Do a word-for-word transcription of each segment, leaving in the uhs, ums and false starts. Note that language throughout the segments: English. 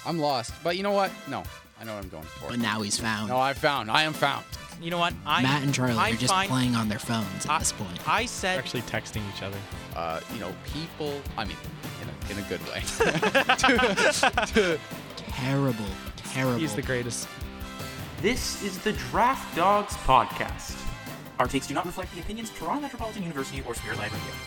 I'm lost. But you know what? No, I know what I'm going for. But now he's found. No, I found. I am found. You know what? I, Matt and Charlie I are just find, playing on their phones at I, this point. I said... Actually texting each other. Uh, you know, people. I mean, in a, in a good way. to, to, Terrible, terrible. He's the greatest. This is the Draft Dogs Podcast. Our takes do not reflect the opinions of Toronto Metropolitan University or Spirit Live Radio.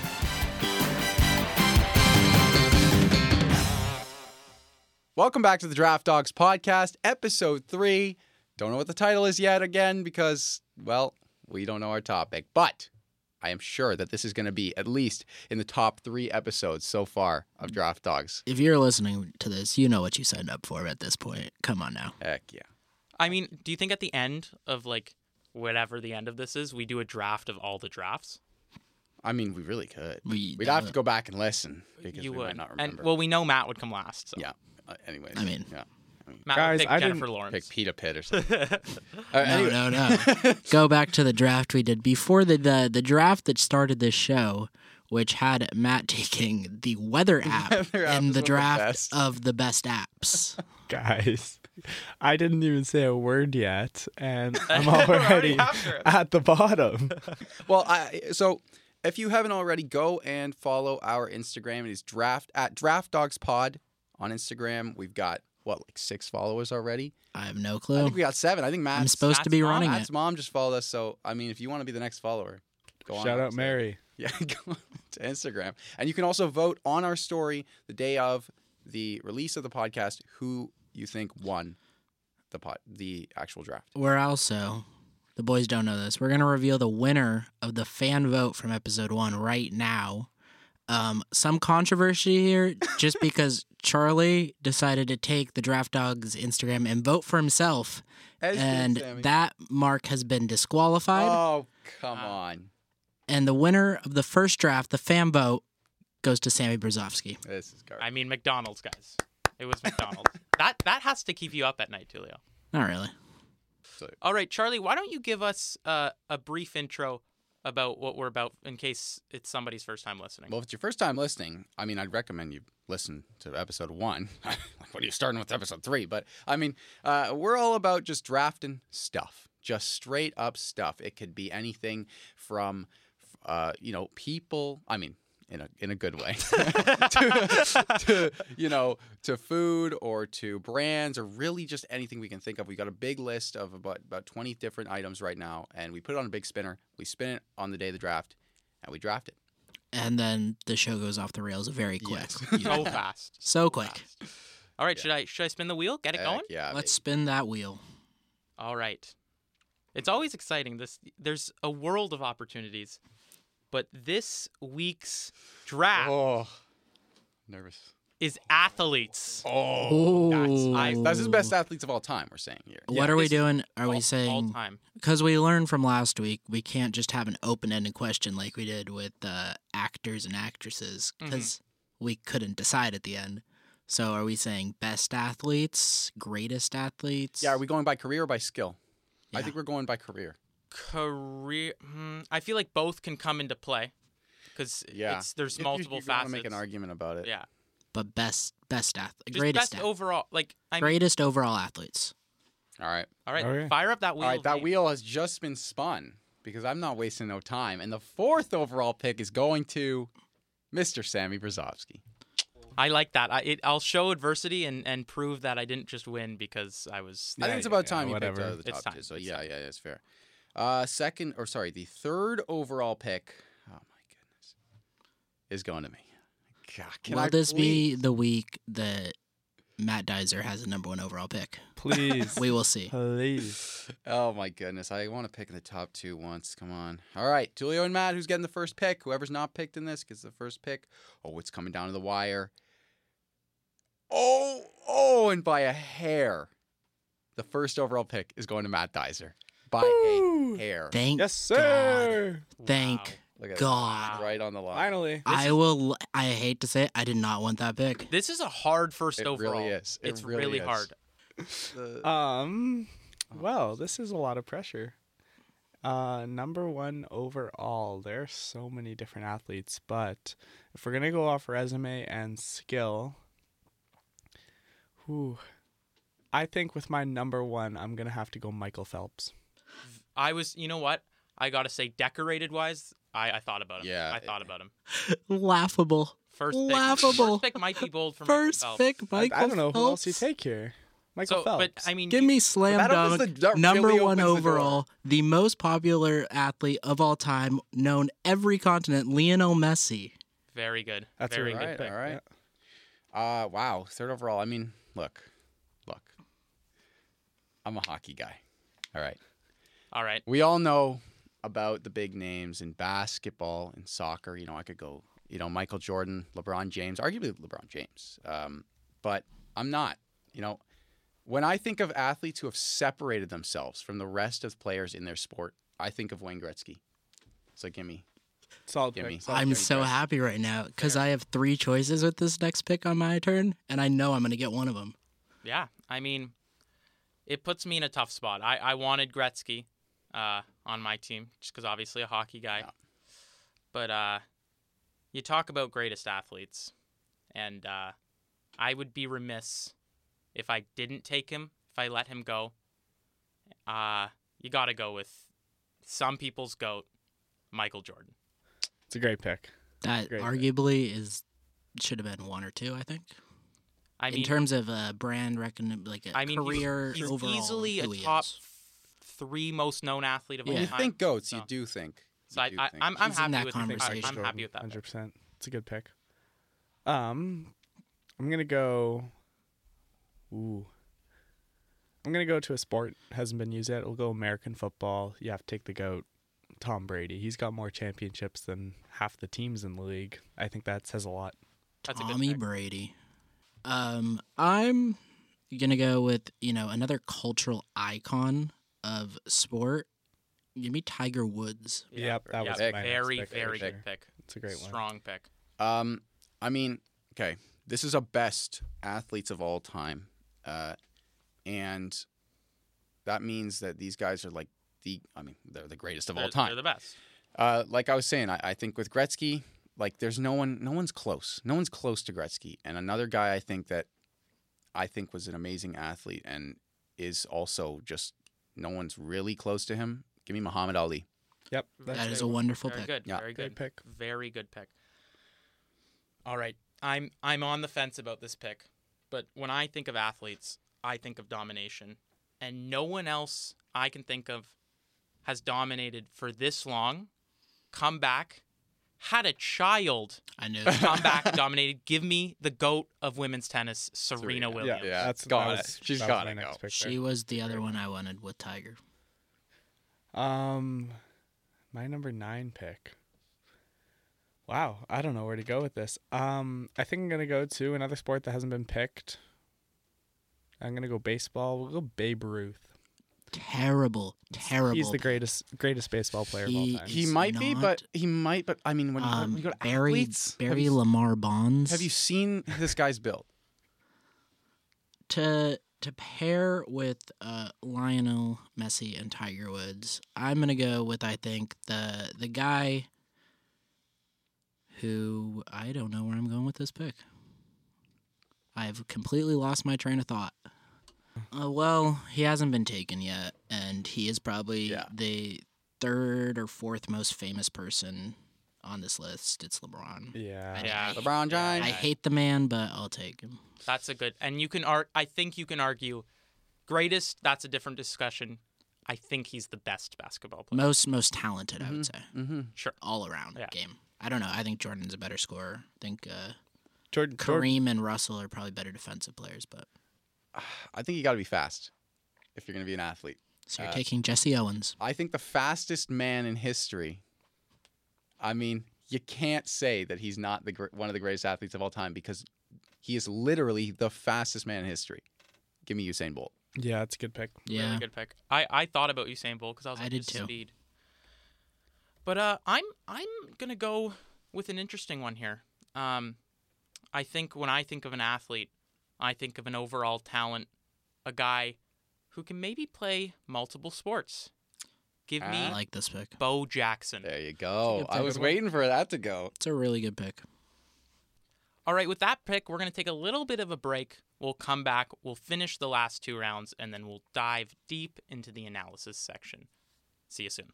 Welcome back to the Draft Dogs Podcast, episode three. Don't know what the title is yet again because, well, we don't know our topic. But I am sure that this is going to be at least in the top three episodes so far of Draft Dogs. If you're listening to this, you know what you signed up for at this point. Come on now. Heck yeah. I mean, do you think at the end of, like, whatever the end of this is, we do a draft of all the drafts? I mean, we really could. We We'd have to go back and listen because You we would. might not remember. And, well, we know Matt would come last. So. yeah. Uh, anyways. I mean- yeah. I mean, Matt Guys, would pick I Jennifer didn't Lawrence. pick Peter Pitt or something. uh, No, anyway. no, no. Go back to the draft we did before the, the the draft that started this show, which had Matt taking the weather app Weather app in is the one of the draft best. of the best apps. Guys, I didn't even say a word yet, and I'm We're already already after it. at the bottom. Well, I, so if you haven't already, go and follow our Instagram. It is draft at Draft Dogs Pod on Instagram. We've got what, like six followers already? I have no I clue. think we got seven. I think Matt's I'm supposed to Matt's be mom- running Matt's it. mom just followed us. So I mean, if you want to be the next follower, go on. Shout up out to- Mary. Yeah, go to Instagram, and you can also vote on our story the day of the release of the podcast who you think won the pod, the actual draft. We're also, the boys don't know this, we're going to reveal the winner of the fan vote from episode one right now. Um, some controversy here just because Charlie decided to take the Draft Dogs Instagram and vote for himself, As did and Sammy. that mark has been disqualified. Oh, come Wow. on. And the winner of the first draft, the fan vote, goes to Sammy Brzezowski. This is garbage. I mean, McDonald's, guys. It was McDonald's. that that has to keep you up at night, Tulio. Not really. All right, Charlie, why don't you give us uh, a brief intro about what we're about in case it's somebody's first time listening? Well, if it's your first time listening, I mean, I'd recommend you listen to episode one. Like, what are you starting with episode three? But, I mean, uh, we're all about just drafting stuff, just straight up stuff. It could be anything from, uh, you know, people, I mean, in a in a good way, to, to, you know, to food or to brands or really just anything we can think of. We got a big list of about, about twenty different items right now, and we put it on a big spinner. We spin it on the day of the draft, and we draft it. And then the show goes off the rails very quick. Yes. So fast. So quick. All right, should I should I spin the wheel? Get it Heck going? yeah. Let's spin that wheel. All right. It's always exciting. This there's a world of opportunities, but this week's draft Oh, nervous. is athletes. Oh, Ooh. I- that's his best athletes of all time. We're saying here. What Yeah, are we this is doing? Are all, we all saying, time? because we learned from last week, we can't just have an open-ended question like we did with uh, actors and actresses because we couldn't decide at the end. So are we saying best athletes, greatest athletes? Yeah, are we going by career or by skill? I Yeah. think we're going by career. Career. Hmm, I feel like both can come into play because Yeah. it's there's You- multiple you, you want facets. to make an argument about it. Yeah, But best best athlete, just greatest best ath- overall. Like I mean, greatest overall athletes. All right. all right, Okay. fire up that wheel. All right. of That names. wheel has just been spun because I'm not wasting no time. And the fourth overall pick is going to Mister Sammy Brzezowski. I like that. I it, I'll show adversity and, and prove that I didn't just win because I was. I Yeah, think it's yeah, about yeah, time you picked whatever. out of the It's top time. two. So It's yeah, time. yeah, that's fair. Uh, second, or sorry, the third overall pick. Oh my goodness, is going to me. God, can Will I this please- be the week that Matt Dizer has a number one overall pick? Please. We will see. Please. Oh my goodness, I want to pick in the top two once. Come on. All right, Julio and Matt, who's getting the first pick? Whoever's not picked in this gets the first pick. Oh, it's coming down to the wire. Oh, oh, and by a hair, the first overall pick is going to Matt Dizer by a hair. Thank Yes, sir. God. Thank Wow. Look at God. that. Right on the line. Finally. I will. I hate to say it. I did not want that pick. This is a hard first It overall. really is. It it's really really is. hard. The- Um, well, this is a lot of pressure. Uh, number one overall. There are so many different athletes, but if we're gonna go off resume and skill, Ooh. I think with my number one, I'm going to have to go Michael Phelps. I was, you know what? I got to say, decorated wise, I, I thought about him. Yeah. I thought about him. Laughable. First pick, Laughable. First pick might be bold for First Michael pick, Phelps. Michael I, I don't know who else you Phelps. take here. Michael So, Phelps. but I mean, Give you- me slam That opens dunk, the- that number really one opens the door. overall, the most popular athlete of all time, known every continent, Lionel Messi. very good. That's very a good. good Right, pick. all right. yeah. Uh, wow, third overall. I mean, look, look. I'm a hockey guy. All right. All right. We all know about the big names in basketball and soccer. You know, I could go, you know, Michael Jordan, LeBron James, arguably LeBron James. Um, but I'm not. You know, when I think of athletes who have separated themselves from the rest of players in their sport, I think of Wayne Gretzky. So give me. Solid Give me. pick. solid I'm pick. so Brett. happy right now because Fair. I have three choices with this next pick on my turn, and I know I'm going to get one of them. Yeah. I mean, it puts me in a tough spot. I, I wanted Gretzky uh, on my team just because obviously a hockey guy. Yeah. But uh, you talk about greatest athletes, and uh, I would be remiss if I didn't take him, if I let him go. Uh, you got to go with some people's GOAT, Michael Jordan. It's a great pick. That Great pick. arguably is should have been one or two, I think. I in mean, terms of uh, brand recognition, like a I mean, he's- career he's, overall. easily a who he top is. three most known athlete of Yeah. all You time. think goats, so. you do think. So You I, do I, think. I'm, I'm He's in happy that with I, conversation. I'm happy with that. one hundred pick. percent. It's a good pick. Um, I'm gonna go. Ooh. I'm gonna go to a sport hasn't been used yet. We'll go American football. You have to take the GOAT, Tom Brady. He's got more championships than half the teams in the league. I think that says a lot. That's a good Tommy pick. Brady. Um, I'm gonna go with you know another cultural icon of sport. Give me Tiger Woods. Yep, that was Pick. my next very, pick, for very sure. good pick. It's a great one. Strong pick. Um, I mean, okay, this is a best athletes of all time, uh, and that means that these guys are like the. I mean, they're the greatest of They're, all time. they're the best. Uh, like I was saying, I, I think with Gretzky, like there's no one, no one's close. No one's close to Gretzky. And another guy I think that I think was an amazing athlete and is also just no one's really close to him. Give me Muhammad Ali. Yep, that's That a is great a one. wonderful Very pick. good. Yeah. Very Great good. pick. Very good pick. All right. I'm I'm on the fence about this pick, but when I think of athletes, I think of domination. And no one else I can think of has dominated for this long, come back, had a child, I knew. come back, dominated. Give me the GOAT of women's tennis, Serena, Serena. Williams. Yeah, Yeah, that's got that it. was- She's that was gotta my next go. pick She there. was the other one I wanted with Tiger. Um, my number nine pick. Wow, I don't know where to go with this. Um, I think I'm gonna go to another sport that hasn't been picked. I'm gonna go baseball. We'll go Babe Ruth. Terrible, terrible. He's the pick. greatest greatest baseball player He- of all time. He He's might be, not- but he might. But I mean, when, when Um, you go to Barry athletes, have Barry you, Lamar Bonds. have you seen this guy's build? to to pair with uh, Lionel Messi and Tiger Woods, I'm gonna go with I think the the guy who I don't know where I'm going with this pick. I've completely lost my train of thought. Uh, well, he hasn't been taken yet, and he is probably Yeah. the third or fourth most famous person on this list. It's LeBron. Yeah. Yeah. LeBron James. I hate the man, but I'll take him. That's a good, and you can ar- I think you can argue, greatest. That's a different discussion. I think he's the best basketball player. Most most talented, I would say. Mm-hmm. Sure. All around Yeah. game. I don't know. I think Jordan's a better scorer. I think uh, Jordan, Jordan Kareem and Russell are probably better defensive players, but I think you got to be fast if you're going to be an athlete. so you're Uh, taking Jesse Owens. I think the fastest man in history. I mean, you can't say that he's not the gr- one of the greatest athletes of all time because he is literally the fastest man in history. Give me Usain Bolt. Yeah, that's a good pick. Yeah. Really good pick. I, I thought about Usain Bolt because I was I like, did his too. speed. But uh, I'm I'm gonna go with an interesting one here. Um, I think when I think of an athlete, I think of an overall talent, a guy who can maybe play multiple sports. Give me I Ah. like this pick. Bo Jackson. There you go. That's a I good was one. waiting for that to go. It's a really good pick. All right, with that pick, we're going to take a little bit of a break. We'll come back, we'll finish the last two rounds, and then we'll dive deep into the analysis section. See you soon.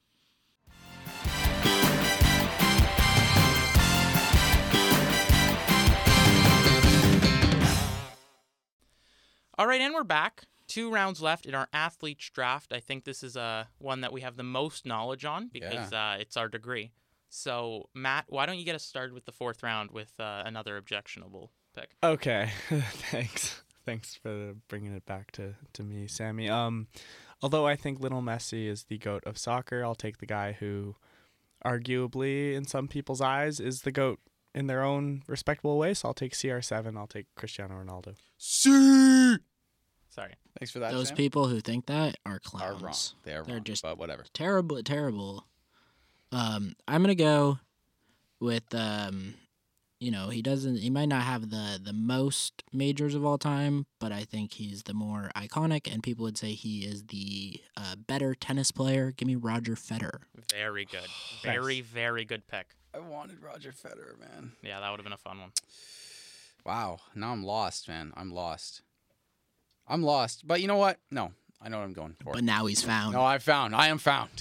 All right, and we're back. Two rounds left in our athletes draft. I think this is uh, one that we have the most knowledge on because Yeah. uh, it's our degree. So, Matt, why don't you get us started with the fourth round with uh, another objectionable pick? Okay, thanks. Thanks for bringing it back to, to me, Sammy. Um, although I think Lionel Messi is the GOAT of soccer, I'll take the guy who, arguably, in some people's eyes, is the GOAT in their own respectable way. So I'll take C R seven. I'll take Cristiano Ronaldo. See. Sorry. Thanks for that. Those Sam. people who think that are are clowns. wrong. They are They're wrong. just but whatever. terrible, terrible. Um, I'm gonna go with um, you know, he doesn't. He might not have the the most majors of all time, but I think he's the more iconic, and people would say he is the uh, better tennis player. Give me Roger Federer. Very good. Very, very good pick. I wanted Roger Federer, man. Yeah, that would have been a fun one. Wow. Now I'm lost, man. I'm lost. I'm lost. But you know what? No. I know what I'm going for. But now he's found. No, I found. I am found.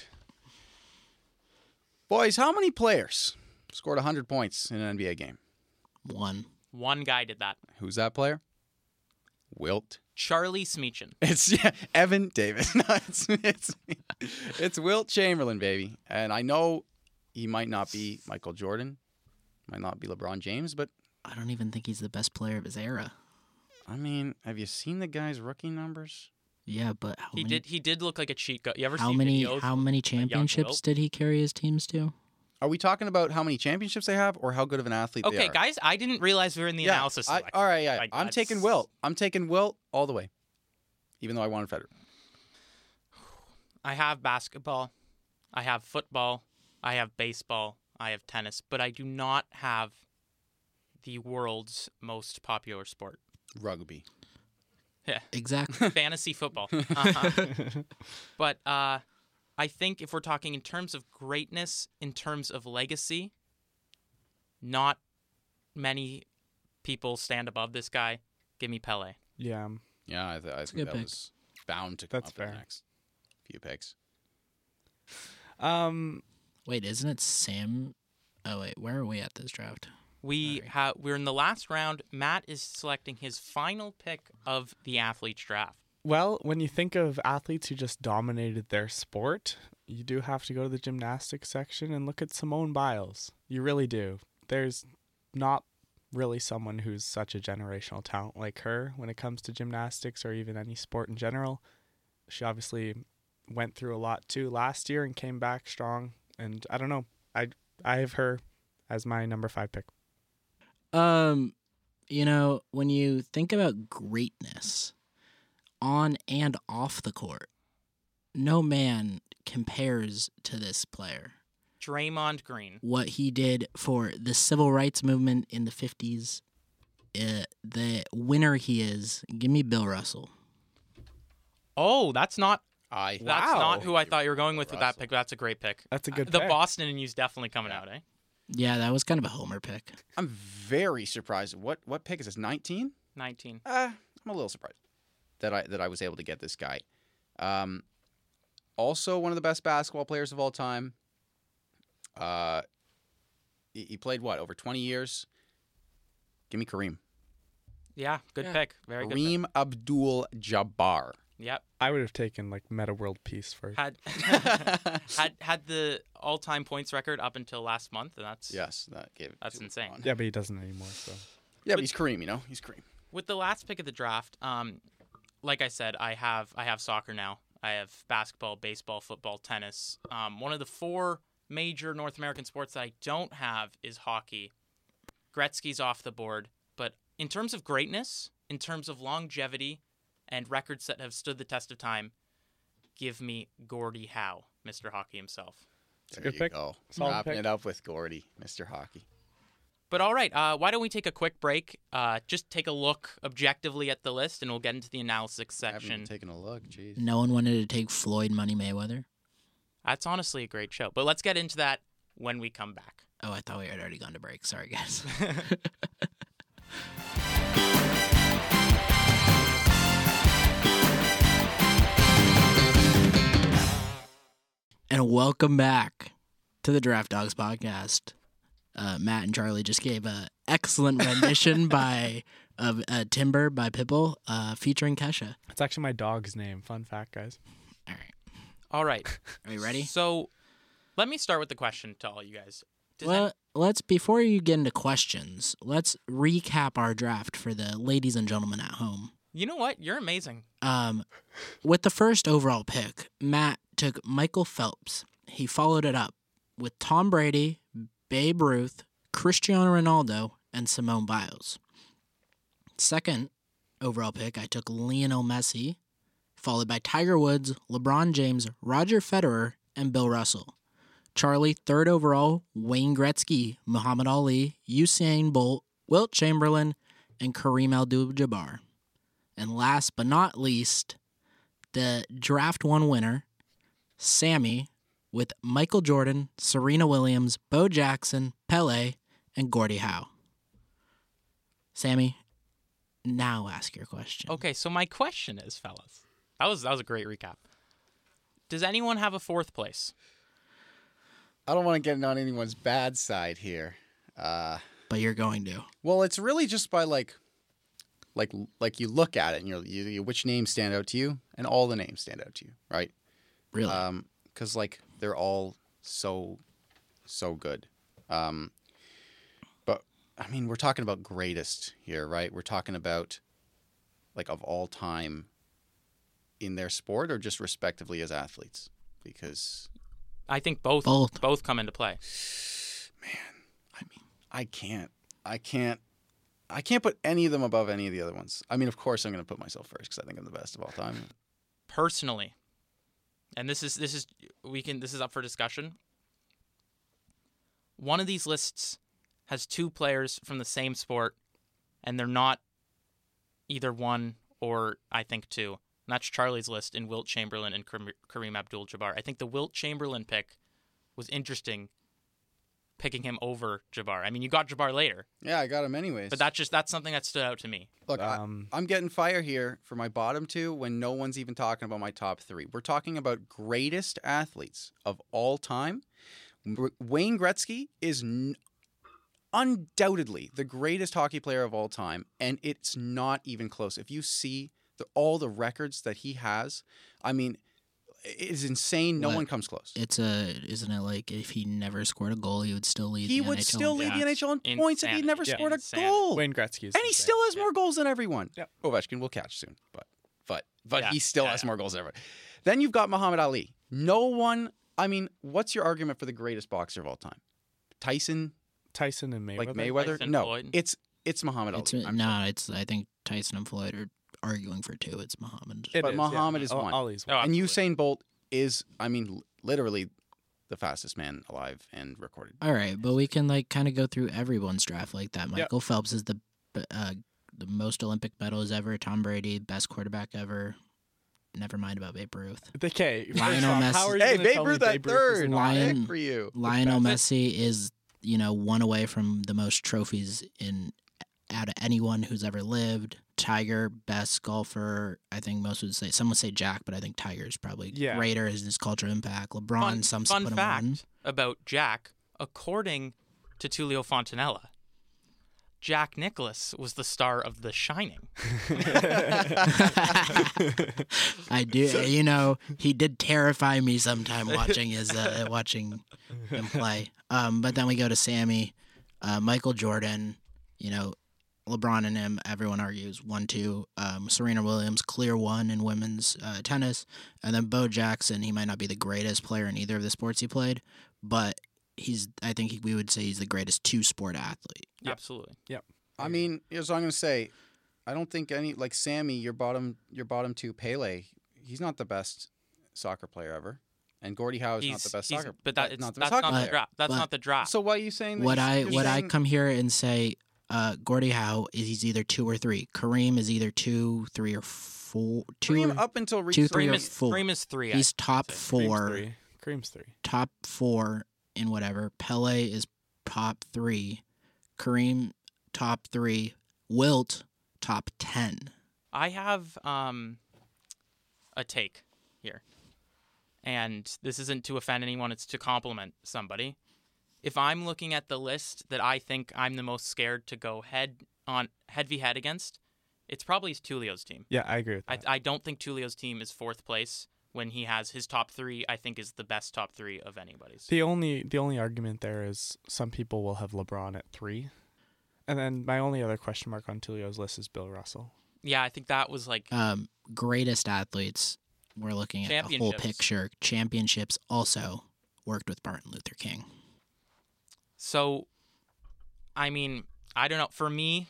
Boys, how many players scored one hundred points in an N B A game? One. One guy did that. Who's that player? Wilt. Charlie Smeechin. It's yeah, Evan Davis. No, it's, it's, it's Wilt Chamberlain, baby. And I know he might not be Michael Jordan, might not be LeBron James, but I don't even think he's the best player of his era. I mean, have you seen the guy's rookie numbers? Yeah, but how He many? did. He did look like a cheat code. You ever how see many? videos? How many young championships Wilt? did he carry his teams to? Are we talking about how many championships they have or how good of an athlete they are? Okay, guys, I didn't realize we were in the Yeah, analysis. I, section. all right, yeah. Like, I'm that's- taking Wilt. I'm taking Wilt all the way, even though I wanted Federer. I have basketball, I have football, I have baseball, I have tennis, but I do not have the world's most popular sport. Rugby. Yeah, Exactly. fantasy football. Uh-huh. But uh, I think if we're talking in terms of greatness, in terms of legacy, not many people stand above this guy. Give me Pele. Yeah, um, Yeah, I, th- I think good that pick. was bound to come That's up in the fair. next few picks. um, Wait, isn't it Sam? Oh wait, where are we at this draft? We have we're in the last round. Matt is selecting his final pick of the athletes draft. well, when you think of athletes who just dominated their sport, you do have to go to the gymnastics section and look at Simone Biles. You really do. There's not really someone who's such a generational talent like her when it comes to gymnastics or even any sport in general. She obviously went through a lot too last year and came back strong. And I don't know. I I have her as my number five pick. Um, you know, when you think about greatness on and off the court, no man compares to this player. Draymond Green. What he did for the civil rights movement in the fifties, uh, the winner he is. Give me Bill Russell. Oh, that's not I that's Wow. not who I thought you were going with with that Russell. pick. That's a great pick. That's a good The pick. Boston and you's definitely coming out, eh? Yeah, that was kind of a homer pick. I'm very surprised. What what pick is this? nineteen? nineteen. Uh, I'm a little surprised that I that I was able to get this guy. Um, also one of the best basketball players of all time. Uh, he, he played what over twenty years. Give me Kareem. Yeah, good Yeah. pick. Very good. Pick. Kareem Abdul-Jabbar. Yep. I would have taken like Meta World Peace first. Had had had the all-time points record up until last month, and that's Yes, that gave. it That's to insane. LeBron. Yeah, but he doesn't anymore. So Yeah, but he's Kareem. You know, he's Kareem. With the last pick of the draft. Um, like I said, I have I have soccer now. I have basketball, baseball, football, tennis. Um, one of the four major North American sports that I don't have is hockey. Gretzky's off the board, but in terms of greatness, in terms of longevity, and records that have stood the test of time, give me Gordie Howe, Mister Hockey himself. It's a There good you pick. go. Solid Wrapping pick. it up with Gordy, Mister Hockey. But all right, uh, why don't we take a quick break? Uh, just take a look objectively at the list, and we'll get into the analysis I haven't section. even taken a look. Jeez. No one wanted to take Floyd Money Mayweather. That's honestly a great show. But let's get into that when we come back. Oh, I thought we had already gone to break. Sorry, guys. And welcome back to the Draft Dogs podcast. Uh, Matt and Charlie just gave an excellent rendition by of uh, Timber by Pitbull, uh, featuring Kesha. It's actually my dog's name. Fun fact, guys. All right, All right. are we ready? So, let me start with the question to all you guys. Does Well, any- let's before you get into questions, let's recap our draft for the ladies and gentlemen at home. you know what? You're amazing. Um, with the first overall pick, Matt took Michael Phelps. He followed it up with Tom Brady, Babe Ruth, Cristiano Ronaldo, and Simone Biles. Second overall pick, I took Lionel Messi, followed by Tiger Woods, LeBron James, Roger Federer, and Bill Russell. Charlie, third overall, Wayne Gretzky, Muhammad Ali, Usain Bolt, Wilt Chamberlain, and Kareem Abdul-Jabbar. And last but not least, the draft one winner, Sammy, with Michael Jordan, Serena Williams, Bo Jackson, Pele, and Gordie Howe. Sammy, now ask your question. Okay, so my question is, fellas, that was that was a great recap. Does anyone have a fourth place? I don't want to get on anyone's bad side here. Uh, But you're going to. well, it's really just by like, like, like you look at it and you're, you, you which names stand out to you, and all the names stand out to you, right? Really? Um, because like they're all so, so good. Um, but I mean, we're talking about greatest here, right? We're talking about like of all time in their sport, or just respectively as athletes, because I think both Both. both come into play. I mean, I can't, I can't, I can't put any of them above any of the other ones. I mean, of course, I'm going to put myself first because I think I'm the best of all time. Personally, and this is this is we can this is up for discussion. One of these lists has two players from the same sport, and they're not either one or I think two. And that's Charlie's list in Wilt Chamberlain and Kareem Kareem Abdul-Jabbar. I think the Wilt Chamberlain pick was interesting, picking him over Jabbar. I mean, you got Jabbar later, Yeah, I got him anyways. but that's just that's something that stood out to me. Look, Um, I, I'm getting fire here for my bottom two when no one's even talking about my top three. We're talking about greatest athletes of all time. W- Wayne Gretzky is n- undoubtedly the greatest hockey player of all time, and it's not even close. If you see the, all the records that he has, I mean, it is insane. No What? one comes close. It's a, isn't it like if he never scored a goal, he would still lead He the would N H L? still lead the Yeah, N H L in it's points if he insanity. never Yeah. scored a Insanity. goal. Wayne Gretzky is And he insane. still has Yeah. more goals than everyone. Yep. Ovechkin will catch soon, but but but Yeah. he still Yeah, has yeah. more goals than everyone. Then you've got Muhammad Ali. No one. I mean, what's your argument for the greatest boxer of all time? Tyson, Tyson and Mayweather. like Mayweather? Tyson, no, Floyd? it's it's Muhammad It's, Ali. I'm no, sorry. it's, I think Tyson and Floyd are arguing for two. It's Muhammad. It But is, Muhammad yeah. is Al- one. Ali's Oh, one. And absolutely. Usain Bolt is, I mean, l- literally the fastest man alive and recorded. All right, but we can like kind of go through everyone's draft like that. Michael Phelps is the uh, the most Olympic medals ever. Tom Brady, best quarterback ever. Never mind about Babe Ruth. Okay, first Lionel off, Messi. how are you Hey, gonna Babe tell me Ruth at Babe Ruth is third. not- Lion- Pick for you. Lionel best. Messi is, you know, one away from the most trophies in out of anyone who's ever lived. Tiger, best golfer. I think most would say, some would say Jack, but I think Tiger's probably Yeah. greater in his cultural impact. LeBron, Fun, some fun put him fact one. about Jack, according to Tullio Fontanella, Jack Nicklaus was the star of The Shining. I do, you know, he did terrify me sometime watching his uh, watching him play. Um, but then we go to Sammy, uh, Michael Jordan, you know, LeBron and him. Everyone argues one, two. Um, Serena Williams, clear one in women's uh, tennis, and then Bo Jackson. He might not be the greatest player in either of the sports he played, but he's. I think he, we would say he's the greatest two-sport athlete. Yep. Absolutely. I mean, here's what I'm going to say. I don't think any like Sammy, your bottom, your bottom two, Pele. He's not the best soccer player ever, and Gordie Howe is not He's- the best he's- soccer. but that, it's, not the that's best not soccer the player. draft. That's But- not the draft. So why are you saying that? What he's- I you're what I saying- come here and say, uh, Gordie Howe is he's either two or three. Kareem is either two, three, or four. Two. Kareem or- up until two, recently. three, Kareem or is, four. Kareem is three. He's I- top I'd say. Cream's four. three. Cream's three. Top four in whatever. Pele is top three. Kareem top three. Wilt top ten. I have um, a take here, and this isn't to offend anyone, it's to compliment somebody. If I'm looking at the list that I think I'm the most scared to go head on head v head against, it's probably Tulio's team. Yeah, I agree with I, that. I don't think Tulio's team is fourth place when he has his top three. I think is the best top three of anybody's. the only the only argument there is some people will have LeBron at three. And then my only other question mark on Tulio's list is Bill Russell. Yeah, I think that was like Um, greatest athletes. We're looking at the whole Championships. picture. Championships also worked with Martin Luther King. so. I mean, I don't know. For me,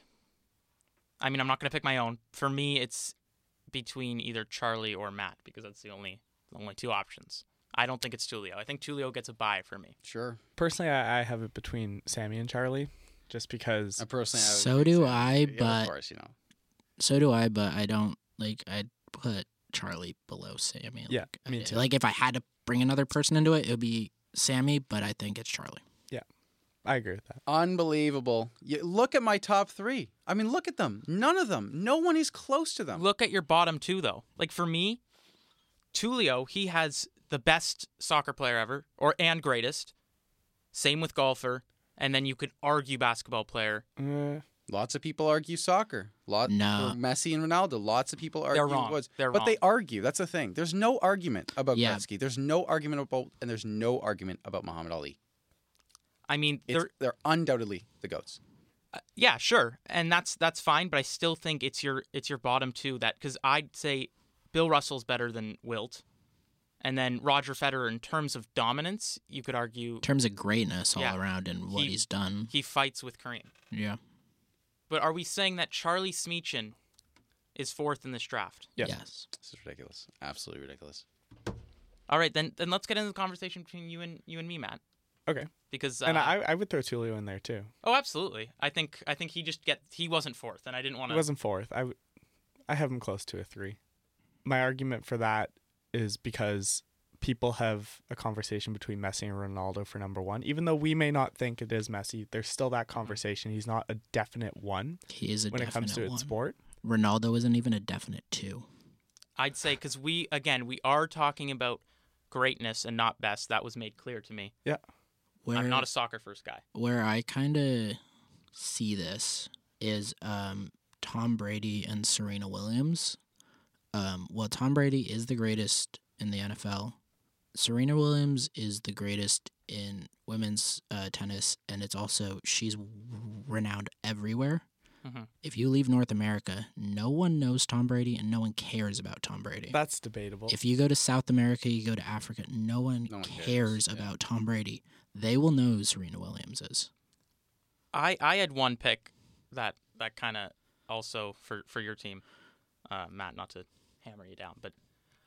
I mean, I'm not gonna pick my own. For me, it's between either Charlie or Matt because that's the only the only two options. I don't think it's Tulio. I think Tulio gets a bye for me. Sure. Personally, I, I have it between Sammy and Charlie, just because I personally, I would So pick do Sammy. I, Yeah, but- of course, you know. So do I, but I don't like. I'd put Charlie below Sammy. Yeah, like, me I- too. Like if I had to bring another person into it, it would be Sammy, but I think it's Charlie. I agree with that. Unbelievable. You, look at my top three. I mean, look at them. None of them. No one is close to them. Look at your bottom two, though. Like for me, Tulio, he has the best soccer player ever, or and greatest. Same with golfer, and then you could argue basketball player. Uh, Lots of people argue soccer. Lot No. for Messi and Ronaldo. Lots of people argue. They're wrong. Woods. They're but wrong. they argue. That's the thing. There's no argument about Yeah. Gretzky. There's no argument about, and there's no argument about Muhammad Ali. I mean, It's, they're they're undoubtedly the goats. yeah, sure, and that's that's fine. But I still think it's your it's your bottom two that because I'd say Bill Russell's better than Wilt, and then Roger Federer in terms of dominance, you could argue In terms of greatness all Yeah. around and what He- he's done. he fights with Kareem. Yeah. But are we saying that Charlie Smeechin is fourth in this draft? Yes. Yes. This is ridiculous. Absolutely ridiculous. All right, then then let's get into the conversation between you and you and me, Matt. okay. Because uh, And I, I would throw Tulio in there too. oh, absolutely. I think I think he just get he wasn't fourth, and I didn't want He to. wasn't fourth. I, w- I have him close to a three. My argument for that is because people have a conversation between Messi and Ronaldo for number one. Even though we may not think it is Messi, there's still that conversation. He's not a definite one He is a when it definite comes to one. its sport. Ronaldo isn't even a definite two. I'd say because we again we are talking about greatness and not best. That was made clear to me. Yeah. Where I'm not a soccer first guy. where I kind of see this is um, Tom Brady and Serena Williams. Um, well, Tom Brady is the greatest in the N F L. Serena Williams is the greatest in women's uh, tennis, and it's also she's renowned everywhere. Mhm. If you leave North America, no one knows Tom Brady, and no one cares about Tom Brady. That's debatable. If you go to South America, you go to Africa, no one, No one cares, cares, yeah. about Tom Brady. They will know who Serena Williams is. I, I had one pick that that kind of also for, for your team, uh, Matt. Not to hammer you down, but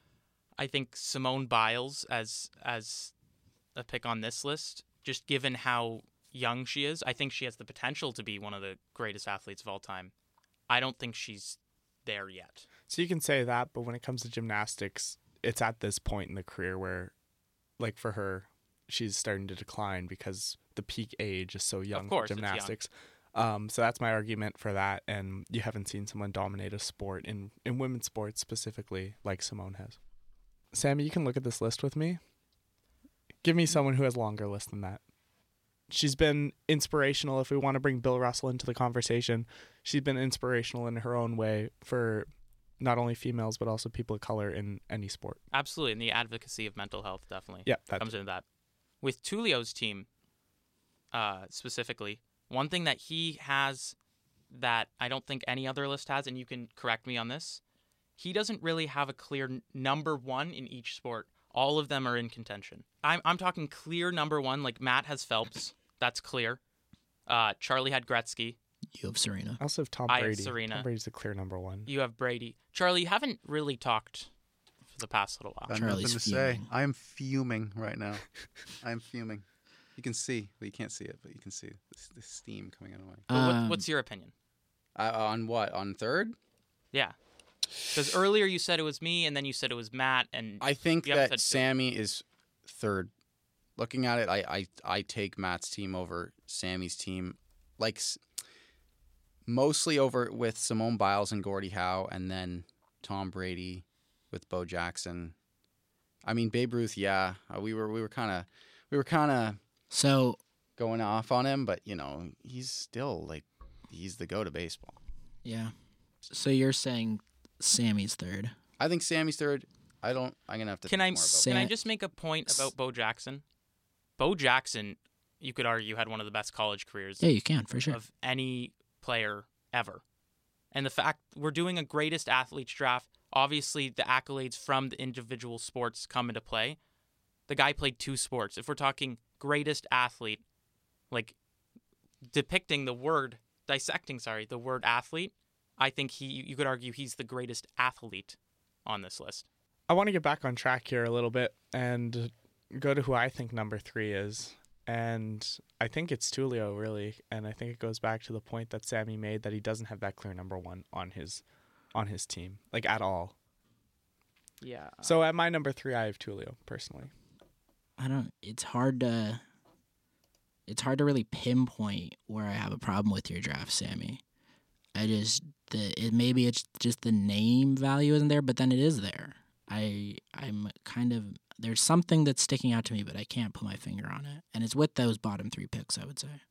I think Simone Biles as as a pick on this list, just given how young she is, I think she has the potential to be one of the greatest athletes of all time. I don't think she's there yet. So you can say that, but when it comes to gymnastics, it's at this point in the career where, like for her, she's starting to decline because the peak age is so young course, for it's young. gymnastics. Um, so that's my argument for that. And you haven't seen someone dominate a sport in, in women's sports specifically like Simone has. Sammy, you can look at this list with me. Give me someone who has a longer list than that. She's been inspirational. If we want to bring Bill Russell into the conversation, she's been inspirational in her own way for not only females, but also people of color in any sport. Absolutely, and the advocacy of mental health definitely Yeah, that's comes into that. With Tulio's team, uh, specifically, one thing that he has that I don't think any other list has, and you can correct me on this, he doesn't really have a clear n- number one in each sport. All of them are in contention. I'm I'm talking clear number one. Like Matt has Phelps, that's clear. Uh, Charlie had Gretzky. You have Serena. I also have Tom I have Brady. Serena. Tom Brady's a clear number one. You have Brady. Charlie, you haven't really talked for the past little while. Got Charlie's nothing to say. fuming. I am fuming right now. I am fuming. You can see, but you can't see it, but you can see the, the steam coming out of my. Well, what, Um, what's your opinion? Uh, on what? On third? Yeah. Because earlier you said it was me, and then you said it was Matt, and I think You haven't that said two. Sammy is third. Looking at it, I, I I take Matt's team over Sammy's team, like s- mostly over with Simone Biles and Gordie Howe, and then Tom Brady with Bo Jackson, I mean, Babe Ruth, yeah, uh, we were we were kind of we were kind of So going off on him, but you know, he's still like he's the go to baseball. yeah. So you're saying Sammy's third? I think Sammy's third. I don't. I'm gonna have to. Can think I more about Sa- can I just make a point about Bo Jackson? Bo Jackson, you could argue, had one of the best college careers Yeah, you can for sure. of any player ever. And the fact we're doing a greatest athletes draft, obviously the accolades from the individual sports come into play. The guy played two sports. If we're talking greatest athlete, like depicting the word, dissecting, sorry, the word athlete, I think he you could argue he's the greatest athlete on this list. I want to get back on track here a little bit and go to who I think number three is. And I think it's Tulio, really. And I think it goes back to the point that Sammy made that he doesn't have that clear number one on his on his team, like at all. Yeah. So at my number three, I have Tulio, personally. I don't. It's hard to. It's hard to really pinpoint where I have a problem with your draft, Sammy. I just the it maybe it's just the name value isn't there, but then it is there. I I'm kind of there's something that's sticking out to me, but I can't put my finger on it, and it's with those bottom three picks, I would say.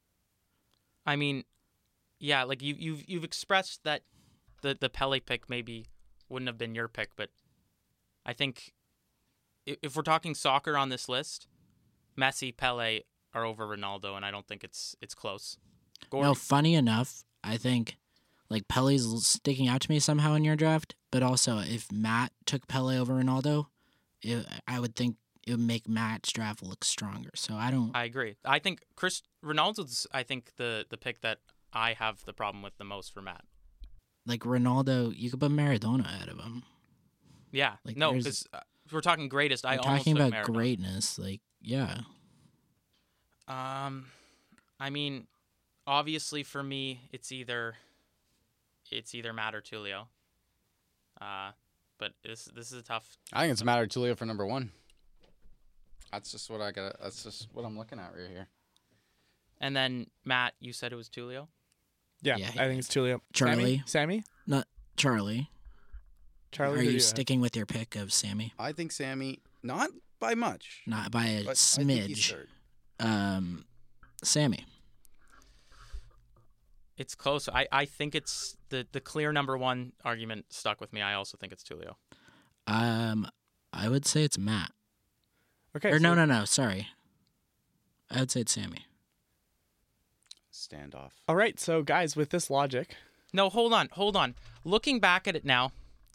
I mean, yeah, like you you've you've expressed that the the Pele pick maybe wouldn't have been your pick, but I think i- if we're talking soccer on this list, Messi, Pele are over Ronaldo, and I don't think it's it's close. Gordon, No, funny enough, I think like Pele's l- sticking out to me somehow in your draft, but also if Matt took Pele over Ronaldo, it, I would think it would make Matt's draft look stronger. So I don't. I agree. I think Chris Ronaldo's I think the the pick that I have the problem with the most for Matt. Like Ronaldo, you could put Maradona ahead of him. Yeah, Like, no, there's- because uh, if we're talking greatest, I We're almost talking took about Maradona. greatness, like yeah. Um, I mean, obviously for me, it's either it's either Matt or Tulio. Uh, but this this is a tough. I think it's Matt or Tulio for number one. That's just what I got. That's just what I'm looking at right here. And then Matt, you said it was Tulio. Yeah, Yeah, I think it's Tulio. Charlie. Sammy? Sammy? Not Charlie. Charlie, Are who do you have? sticking with your pick of Sammy? I think Sammy, not by much, Not by a but I think he's smidge. third. Um, Sammy. It's close. I, I think it's the, the clear number one argument stuck with me. I also think it's Tulio. Um, I would say it's Matt. Okay. Or so no, no, no. Sorry. I would say it's Sammy. Standoff. All right, so guys, with this logic, No, hold on, hold on. Looking back at it now,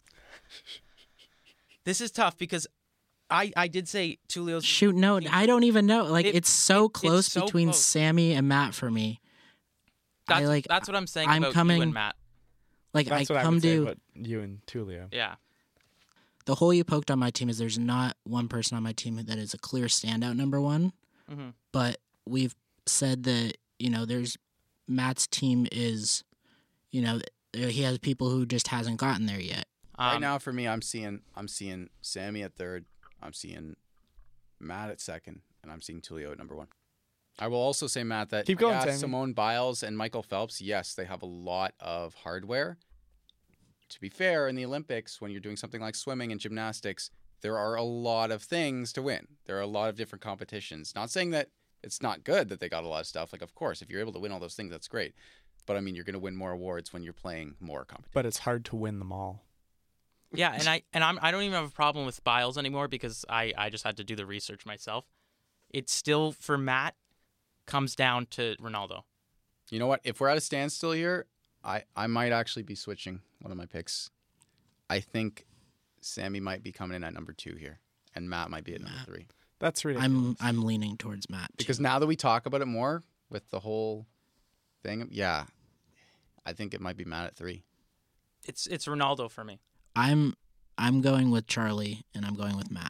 this is tough because I, I did say Tulio's. Shoot, no, I don't even know. Like It- it's so it- it's close so between close. Sammy and Matt for me. That's, I like. that's what I'm saying I'm about coming- you and Matt. Like that's I what I come would say to about you and Tulio. Yeah. the hole you poked on my team is there's not one person on my team that is a clear standout number one. hmm But we've said that you know there's Matt's team is, you know, he has people who just hasn't gotten there yet. Um, right now, for me, I'm seeing I'm seeing Sammy at third. I'm seeing Matt at second, and I'm seeing Tulio at number one. I will also say, Matt, that Keep going, yeah, Sammy. Simone Biles and Michael Phelps, yes, they have a lot of hardware. To be fair, in the Olympics, when you're doing something like swimming and gymnastics, there are a lot of things to win. There are a lot of different competitions. Not saying that it's not good that they got a lot of stuff. Like, of course, if you're able to win all those things, that's great. But I mean, you're going to win more awards when you're playing more competition. But it's hard to win them all. Yeah, and I and I'm I don't even have a problem with Biles anymore because I, I just had to do the research myself. It's still for Matt comes down to Ronaldo. You know what? If we're at a standstill here, I, I might actually be switching one of my picks. I think Sammy might be coming in at number two here, and Matt might be at number Matt. three. That's ridiculous. I'm I'm leaning towards Matt too. Because now that we talk about it more with the whole thing, yeah, I think it might be Matt at three. It's it's Ronaldo for me. I'm I'm going with Charlie and I'm going with Matt.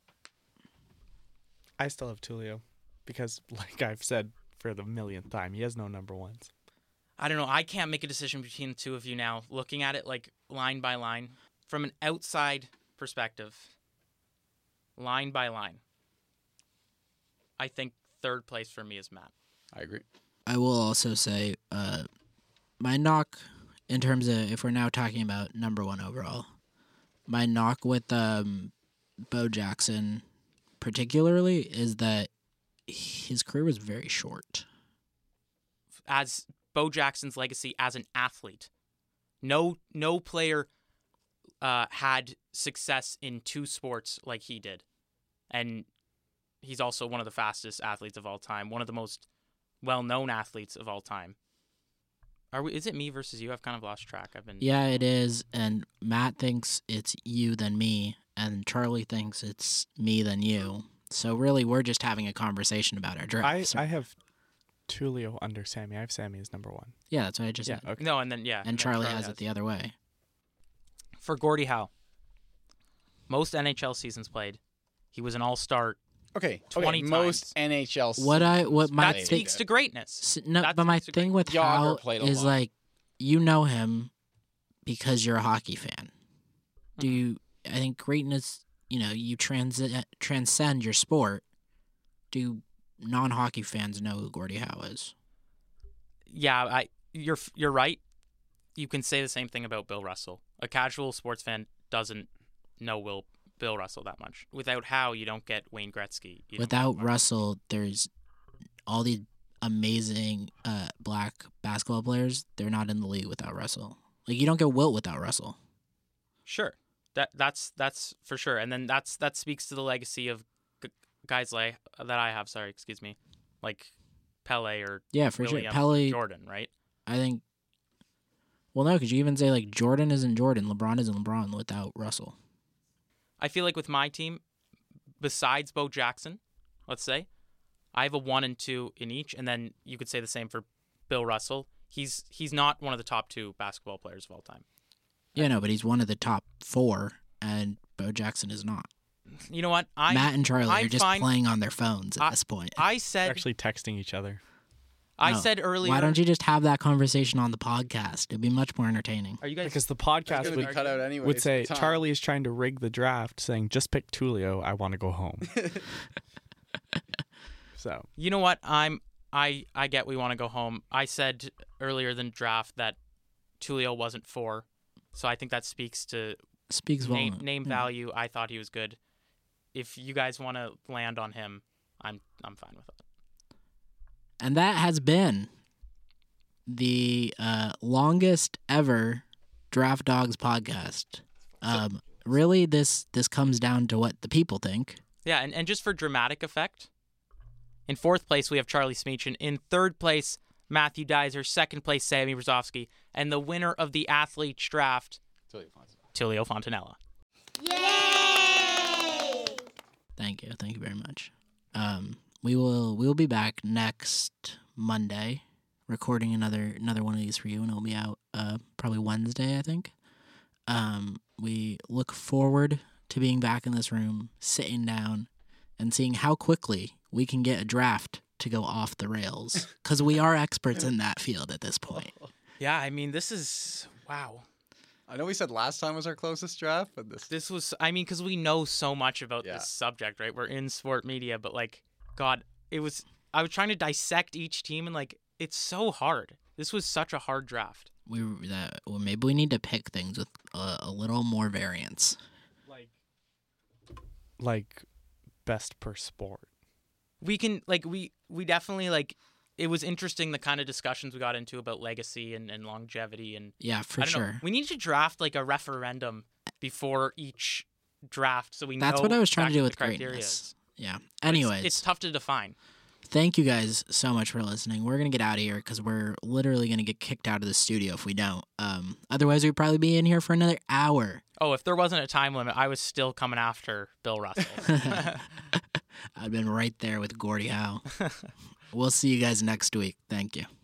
I still have Tulio because, like I've said for the millionth time, he has no number ones. I don't know. I can't make a decision between the two of you now. Looking at it like line by line, from an outside perspective, line by line, I think third place for me is Matt. I agree. I will also say uh, my knock in terms of if we're now talking about number one overall, my knock with um, Bo Jackson particularly is that his career was very short. As Bo Jackson's legacy as an athlete, no no player uh, had success in two sports like he did, and he's also one of the fastest athletes of all time, one of the most well-known athletes of all time. Are we? Is it me versus you? I've kind of lost track. I've been. Yeah, it is. And Matt thinks it's you then me, and Charlie thinks it's me then you. So really, we're just having a conversation about our I, drafts. I have Tulio under Sammy. I have Sammy as number one. yeah, that's what I just Yeah, said. okay. No, and then yeah, And then Charlie has it the other way. For Gordie Howe, most N H L seasons played, he was an All-Star. Okay, twenty okay, times. most N H L. What I what my That played. thing, speaks to greatness. S- no, That but my speaks to thing with Yager Howe played a is lot. like, you know him because you're a hockey fan. Do Mhm. you? I think greatness. You know, you transcend transcend your sport. Do non-hockey fans know who Gordie Howe is? Yeah, I you're you're right. You can say the same thing about Bill Russell. A casual sports fan doesn't know Will Bill Russell that much. Without Howe, you don't get Wayne Gretzky. You don't Without get- Russell, there's all these amazing uh, black basketball players. They're not in the league without Russell. Like you don't get Wilt without Russell. Sure, that that's that's for sure. And then that's that speaks to the legacy of g- guys like that I have. Sorry, excuse me, like Pele or Yeah, for William sure. Pele, Jordan, right? I think. Well, no, because you even say like Jordan isn't Jordan, LeBron isn't LeBron without Russell. I feel like with my team, besides Bo Jackson, let's say, I have a one and two in each, and then you could say the same for Bill Russell. He's he's not one of the top two basketball players of all time. Yeah, no, but he's one of the top four, and Bo Jackson is not. You know what? I Matt and Charlie I'm are just fine- playing on their phones at I- this point. I They're said actually texting each other. I No. said earlier. Why don't you just have that conversation on the podcast? It'd be much more entertaining. Are you guys? Because the It's podcast gonna would, be cut out anyway. would say Charlie is trying to rig the draft, saying just pick Tulio. I want to go home. So You know what? I'm I I get we want to go home. I said earlier than draft that Tulio wasn't four, so I think that speaks to Speaks name volume. name Yeah. value. I thought he was good. If you guys want to land on him, I'm I'm fine with it. And that has been the uh, longest ever Draft Dogs podcast. Um, really, this this comes down to what the people think. Yeah, and, and just for dramatic effect, in fourth place we have Charlie Smeechin. In third place, Matthew Dizer. Second place, Sammy Brzezowski. And the winner of the athletes draft, Tulio Fontanella. Thank you, thank you very much. Um, we will we will be back next Monday, recording another another one of these for you, and it'll be out uh, probably Wednesday, I think. Um, we look forward to being back in this room, sitting down, and seeing how quickly we can get a draft to go off the rails, because we are experts in that field at this point. Yeah, I mean, this is wow. I know we said last time was our closest draft, but this This was, I mean, because we know so much about Yeah. this subject, right? We're in sport media, but like, God, it was, I was trying to dissect each team and like, it's so hard. This was such a hard draft. We that well, maybe we need to pick things with a, a little more variance. like, like best per sport. We can, like, we, we definitely, like, it was interesting the kind of discussions we got into about legacy and, and longevity. And Yeah, for I don't sure. know, we need to draft like a referendum before each draft so we know. That's what I was trying to exactly do what with the criteria greatness. is. Yeah. But Anyways, it's, it's tough to define. thank you guys so much for listening. We're gonna get out of here because we're literally gonna get kicked out of the studio if we don't. Um, otherwise we'd probably be in here for another hour. Oh, if there wasn't a time limit, I was still coming after Bill Russell. I've been right there with Gordie Howe. We'll see you guys next week. Thank you.